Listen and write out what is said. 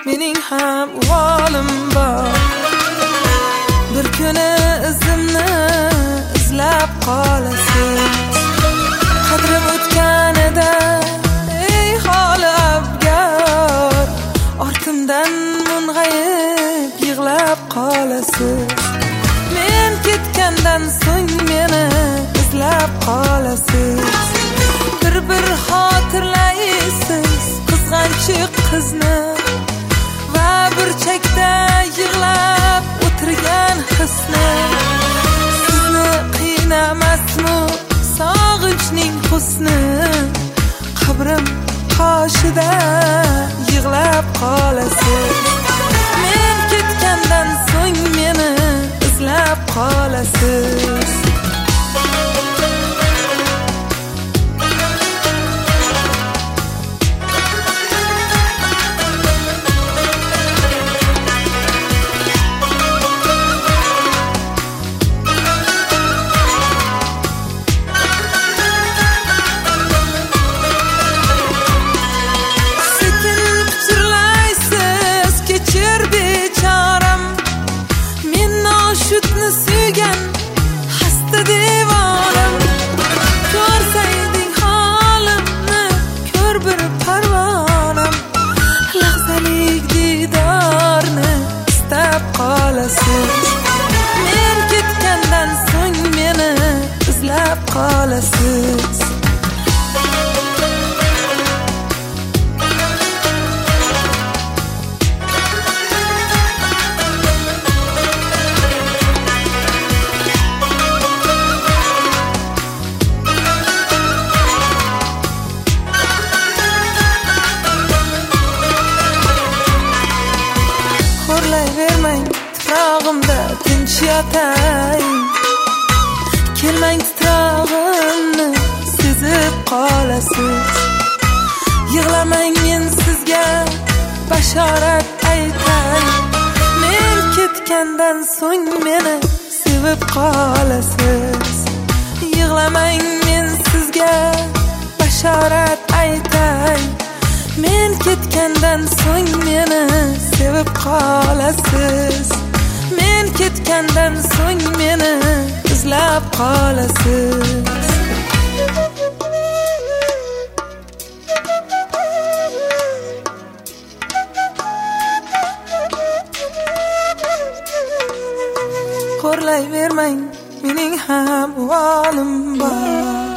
mening ham uvolim bor. Bir kuni izimni izlab qolasiz. Qadrim o'tganida ey holi abgor, ortimdan mung'ayib yig'lab qolasiz. Men ketgandan so'ng meni izlab qolasiz. Bir xotirlaysiz qizg'anchiq qizni va burchakda yig'lab o'tirgan hisni. Sizni qiynamasmi sog'inchning husni? Qabrim qoshida yig'lab qolasiz. Men ketgandan so'ng meni izlab qolasiz. Şutni suygan hasta devonim, ko'rsayding holimni, ko'r bir parvonam. Lahzalik didorni istab qolasiz. Men ketgandan so'ng meni izlab qolasiz. Vermang titrog'imda tinch yotay. Kelmang titrog'imni sezib qolasiz. Yig'lamang, men sizga bashorat aytay. Men ketgandan so'ng meni sevib qolasiz. Yig'lamang, men sizga bashorat aytay. Men ketgandan so'ng meni sevib qolasiz. Men ketgandan so'ng meni izlab qolasiz. Xo'rlayvermang, mening ham uvolim bor.